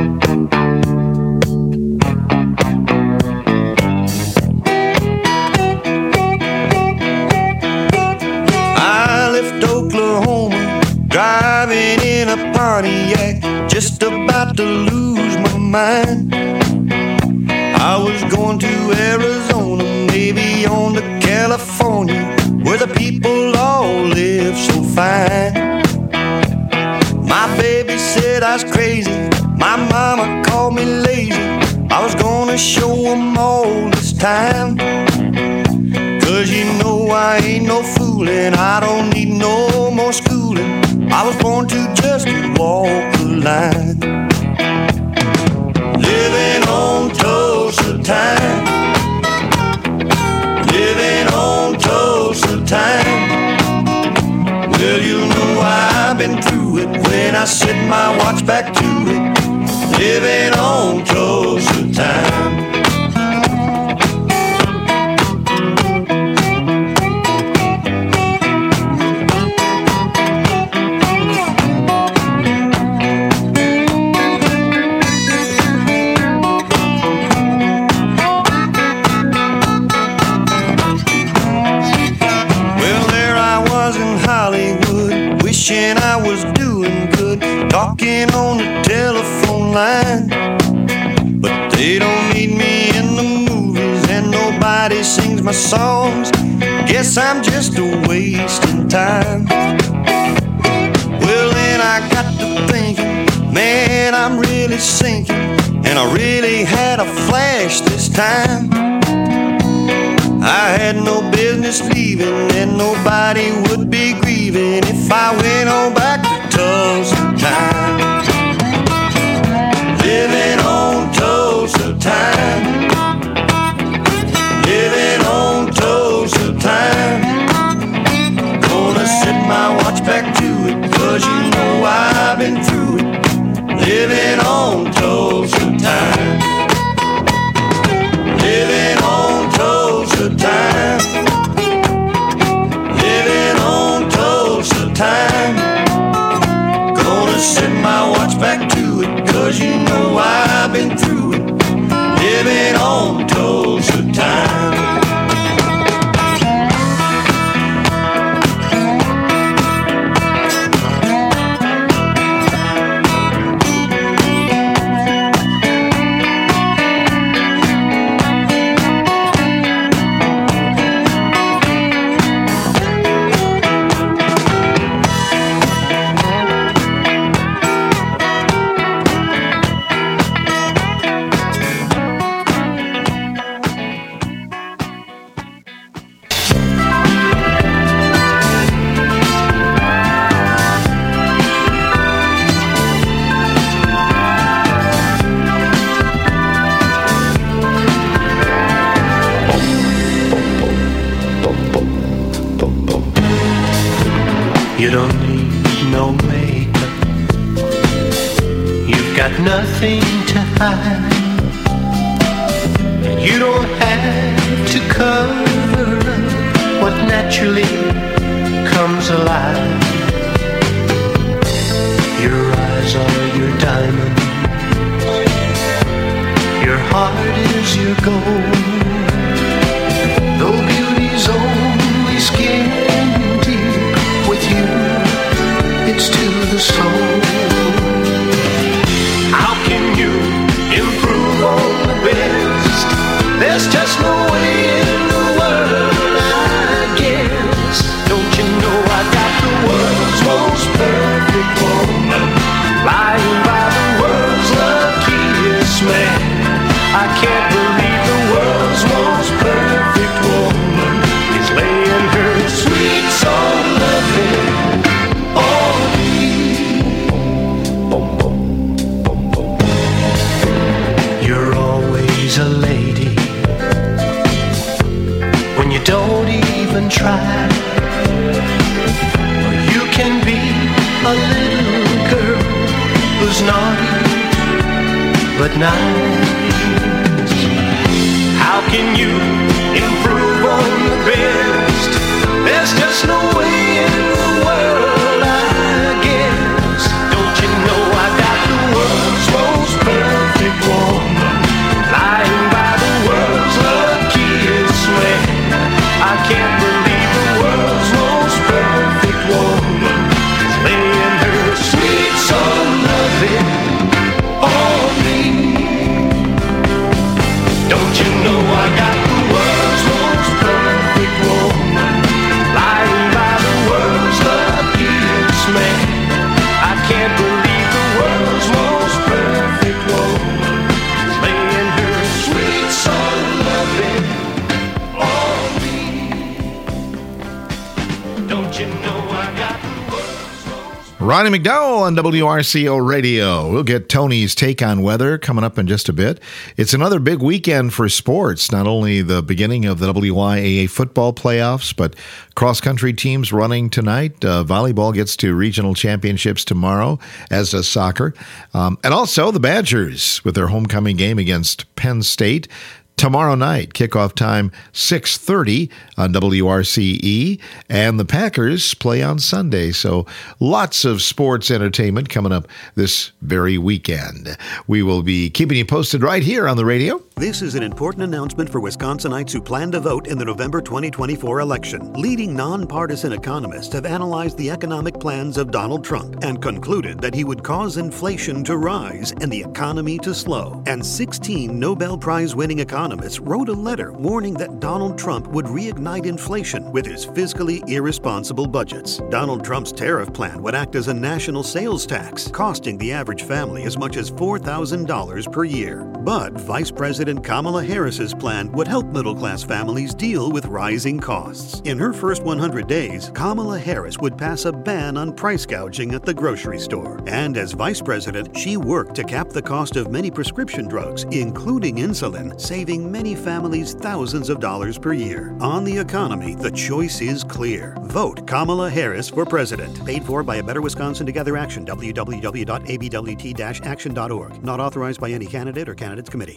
I left Oklahoma, driving in a Pontiac, just about to lose my mind. I was going to Arizona, maybe on to California, where the people all live so fine. My baby said I was crazy, my mama called me lazy. I was gonna show them all this time. Cause you know I ain't no fooling, I don't need no more schooling. I was born to just walk the line. Living on Tulsa time, living on Tulsa time. Well, you know I've been through it when I set my watch back to it. Living on Tulsa time. Wishing I was doing good, talking on the telephone line. But they don't need me in the movies, and nobody sings my songs. Guess I'm just a wasting time. Well, then I got to thinking, man, I'm really sinking, and I really had a flash this time. I had no business leaving, and nobody would be grieving if I went on back to Tulsa time. Living on Tulsa time. Living on Tulsa time. Gonna set my watch back to it, cause you know I've been through it. Living on Tulsa time. Living on Tulsa time. Living on Tulsa time. Gonna set my watch back to it, cause you know I've been through it. Living on Tulsa time. You don't need no makeup, you've got nothing to hide, and you don't have to cover up what naturally comes alive. Your eyes are your diamonds, your heart is your gold, though beauty's only skin deep with you, it's to the soul. How can you improve on the best? There's just no way in the world, I guess. Don't you know I got the world's most perfect woman lying by the world's luckiest man? I can't believe the world's most perfect woman is laying her sweet soul she's a lady. When you don't even try, or you can be a little girl who's naughty but nice. How can you improve on the best? There's just no way in the world, I guess. Don't you know I got the world's most perfect woman lying by the world's luckiest man. I can't believe the world's most perfect woman is laying her sweet son loving on me. Don't you know I got the world's most perfect woman lying by the world's luckiest man. I can't believe the world's most perfect woman is laying her sweet son loving on me. Don't you know I got the world's most Ronnie McDowell on W R C O Radio. We'll get Tony's take on weather coming up in just a bit. It's another big weekend for sports, not only the beginning of the W I A A football playoffs, but cross-country teams running tonight. Uh, volleyball gets to regional championships tomorrow, as does soccer. Um, and also the Badgers with their homecoming game against Penn State. Tomorrow night, kickoff time six thirty on W R C E, and the Packers play on Sunday. So lots of sports entertainment coming up this very weekend. We will be keeping you posted right here on the radio. This is an important announcement for Wisconsinites who plan to vote in the November twenty twenty-four election. Leading nonpartisan economists have analyzed the economic plans of Donald Trump and concluded that he would cause inflation to rise and the economy to slow. And sixteen Nobel Prize-winning economists wrote a letter warning that Donald Trump would reignite inflation with his fiscally irresponsible budgets. Donald Trump's tariff plan would act as a national sales tax, costing the average family as much as four thousand dollars per year. But Vice President Kamala Harris's plan would help middle-class families deal with rising costs. In her first one hundred days, Kamala Harris would pass a ban on price gouging at the grocery store. And as vice president, she worked to cap the cost of many prescription drugs, including insulin, saving many families thousands of dollars per year. On the economy, the choice is clear. Vote Kamala Harris for president. Paid for by A Better Wisconsin Together Action, w w w dot a b w t dash action dot org. Not authorized by any candidate or candidates committee.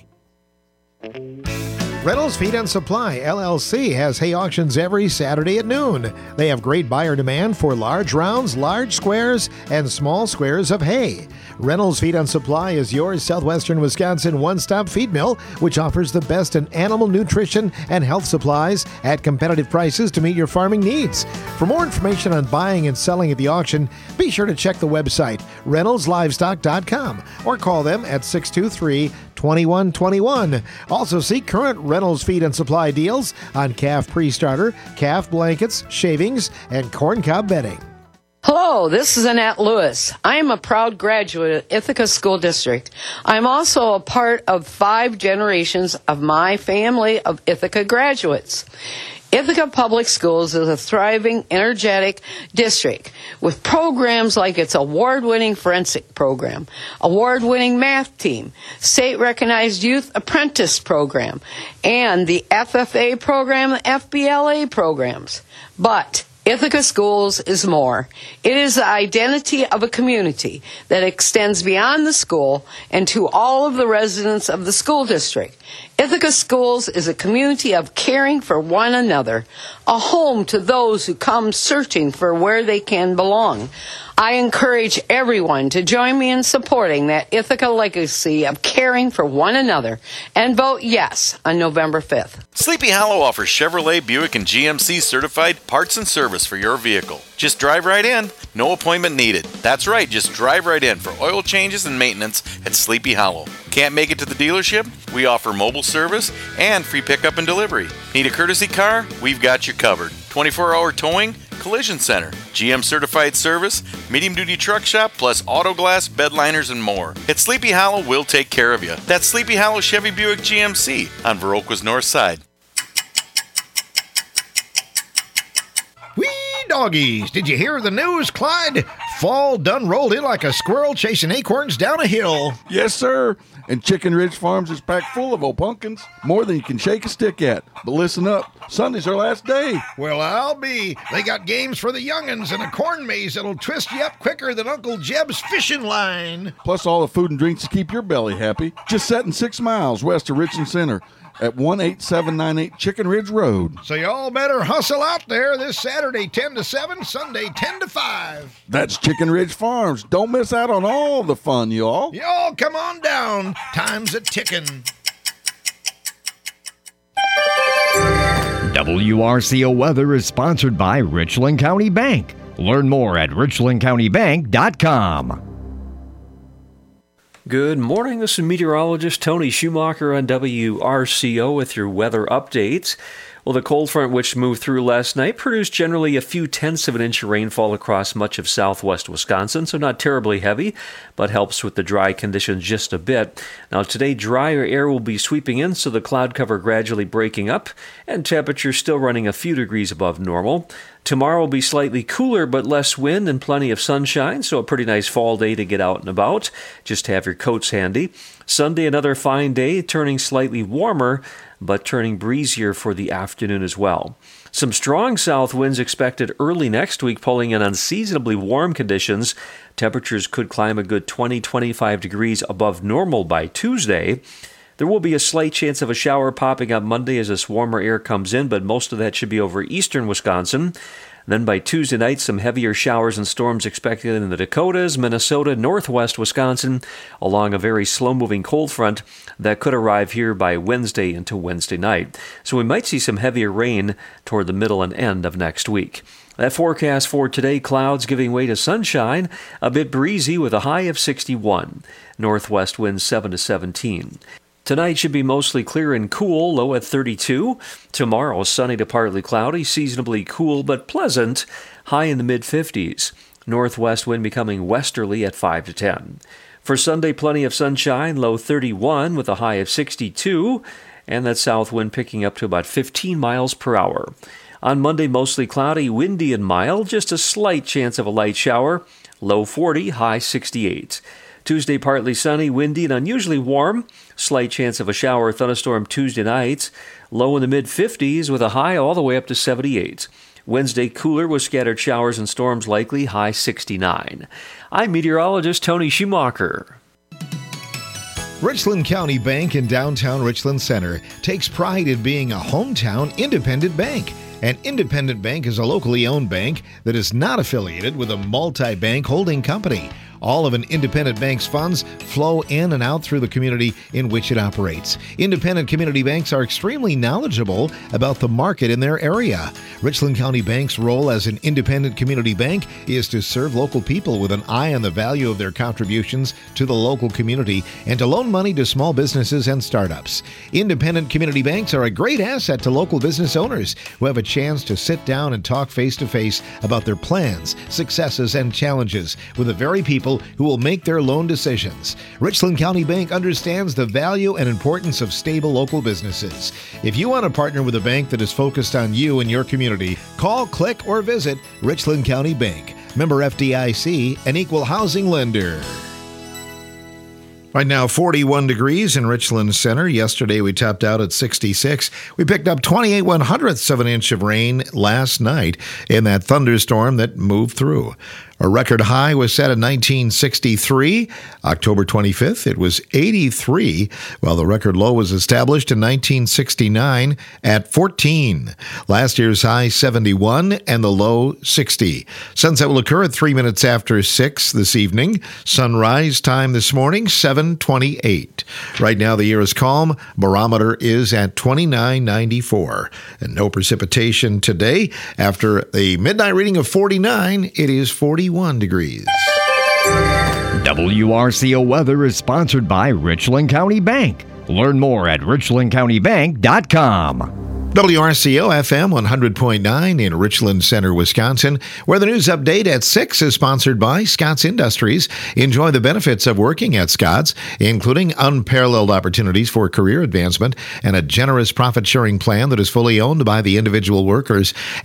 Reynolds Feed and Supply, L L C, has hay auctions every Saturday at noon. They have great buyer demand for large rounds, large squares, and small squares of hay. Reynolds Feed and Supply is your southwestern Wisconsin one-stop feed mill, which offers the best in animal nutrition and health supplies at competitive prices to meet your farming needs. For more information on buying and selling at the auction, be sure to check the website, reynolds livestock dot com, or call them at six two three, two one two one. Also see current Reynolds Feed and Supply deals on calf pre-starter, calf blankets, shavings, and corncob bedding. Hello, this is Annette Lewis. I am a proud graduate of Ithaca School District. I'm also a part of five generations of my family of Ithaca graduates. Ithaca Public Schools is a thriving, energetic district with programs like its award-winning forensic program, award-winning math team, state-recognized youth apprentice program, and the F F A program and F B L A programs. But Ithaca Schools is more. It is the identity of a community that extends beyond the school and to all of the residents of the school district. Ithaca Schools is a community of caring for one another, a home to those who come searching for where they can belong. I encourage everyone to join me in supporting that Ithaca legacy of caring for one another and vote yes on November fifth. Sleepy Hollow offers Chevrolet, Buick, and G M C certified parts and service for your vehicle. Just drive right in. No appointment needed. That's right, just drive right in for oil changes and maintenance at Sleepy Hollow. Can't make it to the dealership? We offer mobile service and free pickup and delivery. Need a courtesy car? We've got you covered. twenty-four hour towing, collision center, G M certified service, medium duty truck shop, plus auto glass, bed liners, and more. At Sleepy Hollow, we'll take care of you. That's Sleepy Hollow Chevy Buick G M C on Viroqua's north side. Wee doggies, did you hear the news, Clyde? Fall done rolled in like a squirrel chasing acorns down a hill. Yes, sir. And Chicken Ridge Farms is packed full of old pumpkins, more than you can shake a stick at. But listen up, Sunday's our last day. Well, I'll be. They got games for the young'uns and a corn maze that'll twist you up quicker than Uncle Jeb's fishing line. Plus all the food and drinks to keep your belly happy. Just setting six miles west of Richland Center at one eight seven nine eight Chicken Ridge Road. So y'all better hustle out there this Saturday ten to seven, Sunday ten to five. That's Chicken Ridge Farms. Don't miss out on all the fun, y'all. Y'all come on down. Time's a ticking. W R C O Weather is sponsored by Richland County Bank. Learn more at richland county bank dot com. Good morning. This is meteorologist Tony Schumacher on W R C O with your weather updates. Well, the cold front which moved through last night produced generally a few tenths of an inch of rainfall across much of southwest Wisconsin, so not terribly heavy, but helps with the dry conditions just a bit. Now, today, drier air will be sweeping in, so the cloud cover gradually breaking up, and temperatures still running a few degrees above normal. Tomorrow will be slightly cooler, but less wind and plenty of sunshine, so a pretty nice fall day to get out and about. Just have your coats handy. Sunday, another fine day, turning slightly warmer, but turning breezier for the afternoon as well. Some strong south winds expected early next week, pulling in unseasonably warm conditions. Temperatures could climb a good twenty to twenty-five degrees above normal by Tuesday. There will be a slight chance of a shower popping up Monday as this warmer air comes in, but most of that should be over eastern Wisconsin. Then by Tuesday night, some heavier showers and storms expected in the Dakotas, Minnesota, northwest Wisconsin, along a very slow-moving cold front that could arrive here by Wednesday into Wednesday night. So we might see some heavier rain toward the middle and end of next week. That forecast for today, clouds giving way to sunshine, a bit breezy with a high of sixty-one. Northwest winds seven to seventeen. Tonight should be mostly clear and cool, low at thirty-two. Tomorrow, sunny to partly cloudy, seasonably cool but pleasant, high in the mid-fifties. Northwest wind becoming westerly at five to ten. For Sunday, plenty of sunshine, low thirty-one with a high of sixty-two, and that south wind picking up to about fifteen miles per hour. On Monday, mostly cloudy, windy and mild, just a slight chance of a light shower, low forty, high sixty-eight. Tuesday, partly sunny, windy, and unusually warm. Slight chance of a shower or thunderstorm Tuesday night. Low in the mid-fifties with a high all the way up to seventy-eight. Wednesday, cooler with scattered showers and storms likely, high sixty-nine. I'm meteorologist Tony Schumacher. Richland County Bank in downtown Richland Center takes pride in being a hometown independent bank. An independent bank is a locally owned bank that is not affiliated with a multi-bank holding company. All of an independent bank's funds flow in and out through the community in which it operates. Independent community banks are extremely knowledgeable about the market in their area. Richland County Bank's role as an independent community bank is to serve local people with an eye on the value of their contributions to the local community and to loan money to small businesses and startups. Independent community banks are a great asset to local business owners who have a chance to sit down and talk face-to-face about their plans, successes, and challenges with the very people who will make their loan decisions. Richland County Bank understands the value and importance of stable local businesses. If you want to partner with a bank that is focused on you and your community, call, click, or visit Richland County Bank. Member F D I C, an equal housing lender. Right now, forty-one degrees in Richland Center. Yesterday, we topped out at sixty-six. We picked up twenty-eight one hundredths of an inch of rain last night in that thunderstorm that moved through. A record high was set in nineteen sixty-three. October twenty-fifth, it was eighty-three, while the record low was established in nineteen sixty-nine at fourteen. Last year's high, seventy-one, and the low, sixty. Sunset will occur at three minutes after six this evening. Sunrise time this morning, seven twenty-eight. Right now, the air is calm. Barometer is at twenty-nine ninety-four. And no precipitation today. After a midnight reading of forty-nine, it is forty-one degrees. W R C O Weather is sponsored by Richland County Bank. Learn more at richland county bank dot com. W R C O F M one hundred point nine in Richland Center, Wisconsin, where the news update at six is sponsored by Scott's Industries. Enjoy the benefits of working at Scott's, including unparalleled opportunities for career advancement and a generous profit-sharing plan that is fully owned by the individual workers.